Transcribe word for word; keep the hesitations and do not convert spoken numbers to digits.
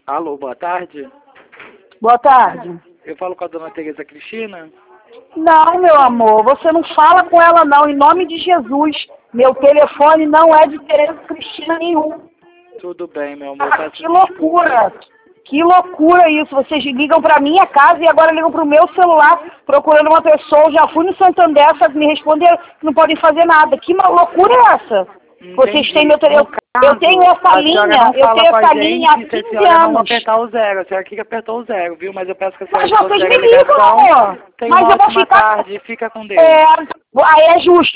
Alô, boa tarde. Boa tarde. Eu falo com a dona Tereza Cristina? Não, meu amor, você não fala com ela não, em nome de Jesus. Meu telefone não é de Tereza Cristina nenhum. Tudo bem, meu amor. Ah, que loucura! Que loucura isso! Vocês ligam pra minha casa e agora ligam pro meu celular procurando uma pessoa. Eu já fui no Santander, só que me responderam que não podem fazer nada. Que ma- loucura é essa? Entendi. Vocês têm meu telefone. Caso, Eu tenho essa a linha, senhora não eu fala tenho com a essa gente, linha há se a quinze senhora não anos. apertar o zero. A senhora aqui que apertou o zero, viu? Mas eu peço que a senhora Mas vocês considere me a ligam, ligação. amor. Tenha Mas uma eu vou ótima ficar... tarde. Fica com Deus. É, aí é justo.